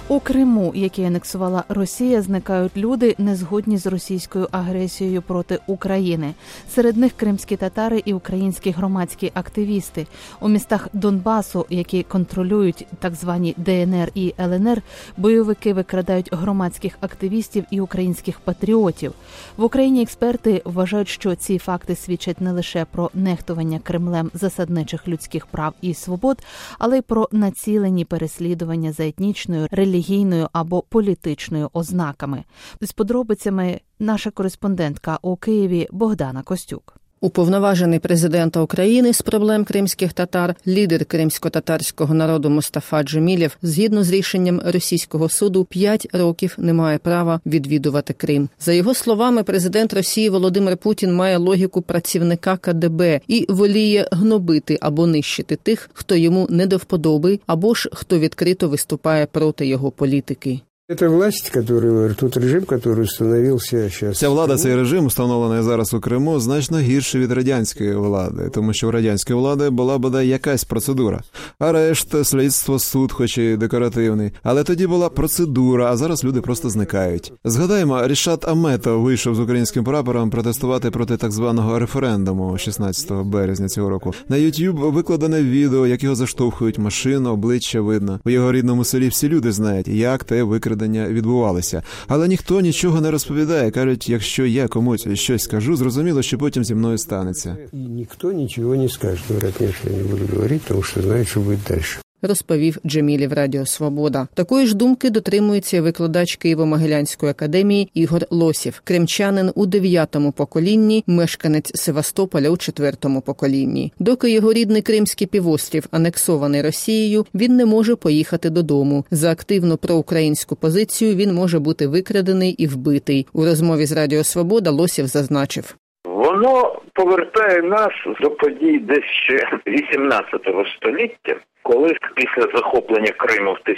У Криму, який анексувала Росія, зникають люди, незгодні з російською агресією проти України. Серед них кримські татари і українські громадські активісти. У містах Донбасу, які контролюють так звані ДНР і ЛНР, бойовики викрадають громадських активістів і українських патріотів. В Україні експерти вважають, що ці факти свідчать не лише про нехтування Кремлем засадничих людських прав і свобод, але й про націлені переслідування за етнічною, релігійною або політичною ознаками. З подробицями наша кореспондентка у Києві Богдана Костюк. Уповноважений президента України з проблем кримських татар, лідер кримсько-татарського народу Мустафа Джемілєв, згідно з рішенням російського суду, 5 років не має права відвідувати Крим. За його словами, президент Росії Володимир Путін має логіку працівника КДБ і воліє гнобити або нищити тих, хто йому не до вподоби, або ж хто відкрито виступає проти його політики. Це власть, тот режим, який встановився зараз. Ця влада, цей режим, встановлений зараз у Криму, значно гірший від радянської влади, тому що у радянської влади була бодай якась процедура. Арешт, слідство, суд, хоч і декоративний. Але тоді була процедура, а зараз люди просто зникають. Згадаємо, Рішат Аметов вийшов з українським прапором протестувати проти так званого референдуму 16 березня цього року. На YouTube викладене відео, як його заштовхують машину, обличчя видно. У його рідному селі всі люди знають, як те викрадення відбувалися. Але ніхто нічого не розповідає. Кажуть, якщо я комусь щось скажу, зрозуміло, що потім зі мною станеться. І ніхто нічого не скаже. Говорять, ні, що я не буду говорити, тому що знають, що буде далі. Розповів Джемілєв Радіо Свобода. Такої ж думки дотримується викладач Києво-Могилянської академії Ігор Лосів. Кримчанин у 9-му поколінні, мешканець Севастополя у 4-му поколінні. Доки його рідний Кримський півострів анексований Росією, він не може поїхати додому. За активну проукраїнську позицію він може бути викрадений і вбитий. У розмові з Радіо Свобода Лосів зазначив. Воно повертає нас до подій десь ще 18 століття, коли після захоплення Криму в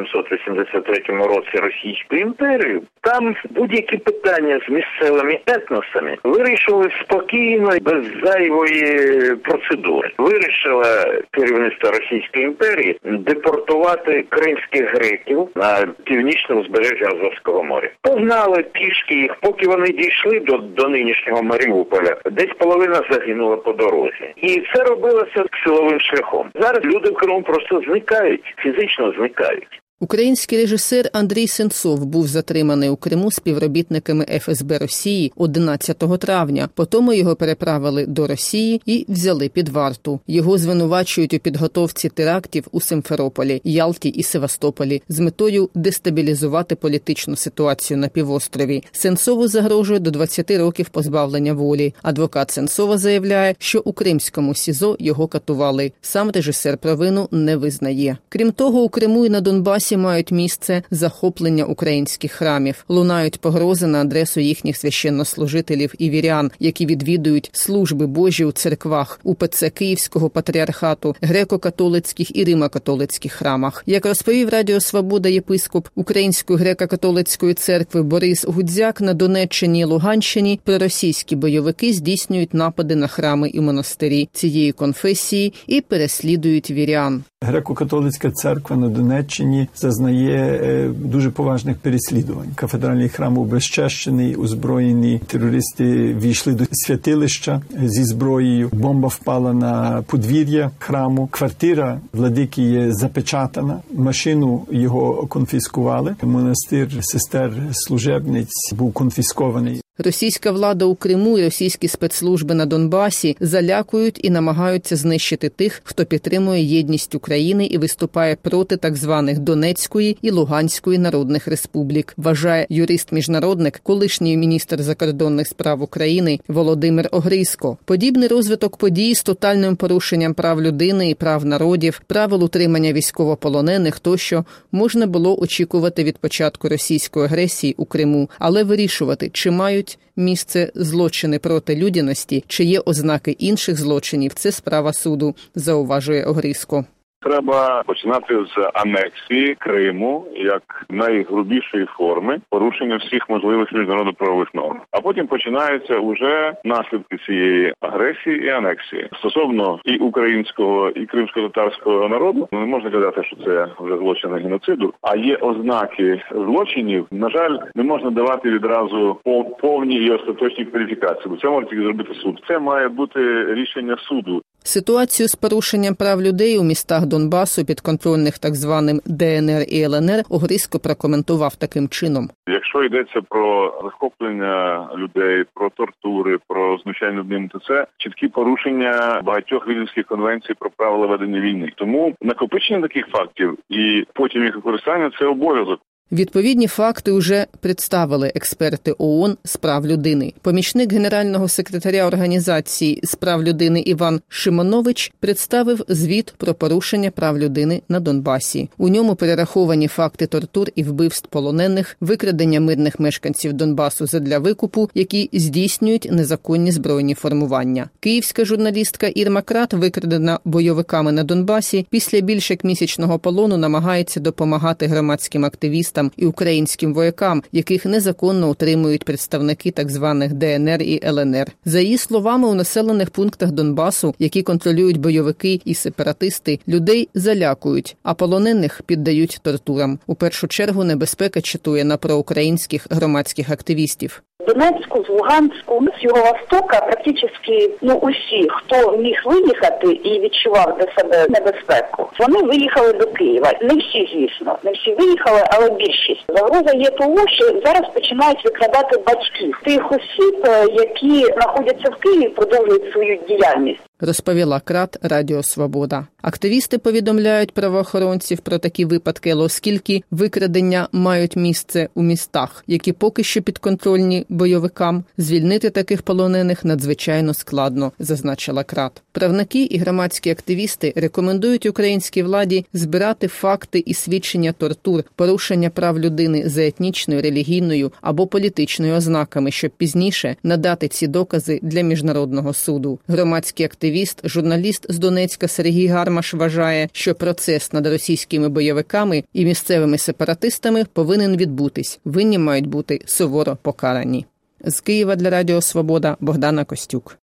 1783 році Російською імперією, там будь-які питання з місцевими етносами вирішували спокійно, без зайвої процедури. Вирішило керівництво Російської імперії депортувати кримських греків на північне узбережжя Азовського моря. Погнали пішки їх, поки вони дійшли до нинішнього Маріуполя, десь половина загинула по дорозі. І це робилося силовим шляхом. Зараз люди в Криму просто зникають, фізично зникають. Український режисер Андрій Сенцов був затриманий у Криму співробітниками ФСБ Росії 11 травня. Потім його переправили до Росії і взяли під варту. Його звинувачують у підготовці терактів у Симферополі, Ялті і Севастополі з метою дестабілізувати політичну ситуацію на півострові. Сенцову загрожує до 20 років позбавлення волі. Адвокат Сенцова заявляє, що у кримському СІЗО його катували. Сам режисер провину не визнає. Крім того, у Криму і на Донбасі мають місце захоплення українських храмів. Лунають погрози на адресу їхніх священнослужителів і вірян, які відвідують служби Божі у церквах, УПЦ Київського патріархату, греко-католицьких і римо-католицьких храмах. Як розповів Радіо Свобода єпископ Української греко-католицької церкви Борис Гудзяк, на Донеччині і Луганщині проросійські бойовики здійснюють напади на храми і монастирі цієї конфесії і переслідують вірян. Греко-католицька церква на Донеччині зазнає дуже поважних переслідувань. Кафедральний храм був безчещений, озброєні терористи війшли до святилища зі зброєю. Бомба впала на подвір'я храму. Квартира владики є запечатана. Машину його конфіскували. Монастир сестер-служебниць був конфіскований. Російська влада у Криму і російські спецслужби на Донбасі залякують і намагаються знищити тих, хто підтримує єдність України і виступає проти так званих Донецької і Луганської народних республік, вважає юрист-міжнародник, колишній міністр закордонних справ України Володимир Огризко. Подібний розвиток подій з тотальним порушенням прав людини і прав народів, правил утримання військовополонених тощо можна було очікувати від початку російської агресії у Криму, але вирішувати, чи мають місце злочини проти людяності, чи є ознаки інших злочинів – це справа суду, зауважує Огризко. Треба починати з анексії Криму як найгрубішої форми порушення всіх можливих міжнародно-правових норм. А потім починаються уже наслідки цієї агресії і анексії. Стосовно і українського, і кримсько-татарського народу, не можна казати, що це вже злочини геноциду, а є ознаки злочинів. На жаль, не можна давати відразу повні і остаточні кваліфікації, бо це може тільки зробити суд. Це має бути рішення суду. Ситуацію з порушенням прав людей у містах Донбасу, підконтрольних так званим ДНР і ЛНР, Огризько прокоментував таким чином. Якщо йдеться про захоплення людей, про тортури, про знущання над ними, то це чіткі порушення багатьох Вільнюських конвенцій про правила ведення війни. Тому накопичення таких фактів і потім їх використання – це обов'язок. Відповідні факти уже представили експерти ООН з прав людини. Помічник генерального секретаря Організації з прав людини Іван Шимонович представив звіт про порушення прав людини на Донбасі. У ньому перераховані факти тортур і вбивств полонених, викрадення мирних мешканців Донбасу задля викупу, які здійснюють незаконні збройні формування. Київська журналістка Ірма Крат, викрадена бойовиками на Донбасі, після більш як місячного полону намагається допомагати громадським активістам і українським воякам, яких незаконно утримують представники так званих ДНР і ЛНР. За її словами, у населених пунктах Донбасу, які контролюють бойовики і сепаратисти, людей залякують, а полонених піддають тортурам. У першу чергу небезпека чатує на проукраїнських громадських активістів. В Донецьку, з Луганську, з Юго-Востока практично усі, хто міг виїхати і відчував для себе небезпеку, вони виїхали до Києва. Не всі, звісно, не всі виїхали, але більшість. Загроза є того, що зараз починають викрадати батьків тих осіб, які знаходяться в Києві, продовжують свою діяльність. Розповіла Крат Радіо Свобода. Активісти повідомляють правоохоронців про такі випадки, оскільки викрадення мають місце у містах, які поки що підконтрольні бойовикам. Звільнити таких полонених надзвичайно складно, зазначила Крат. Правники і громадські активісти рекомендують українській владі збирати факти і свідчення тортур, порушення прав людини за етнічною, релігійною або політичною ознаками, щоб пізніше надати ці докази для міжнародного суду. Громадські активіст, журналіст з Донецька Сергій Гармаш вважає, що процес над російськими бойовиками і місцевими сепаратистами повинен відбутись. Винні мають бути суворо покарані. З Києва для Радіо Свобода Богдана Костюк.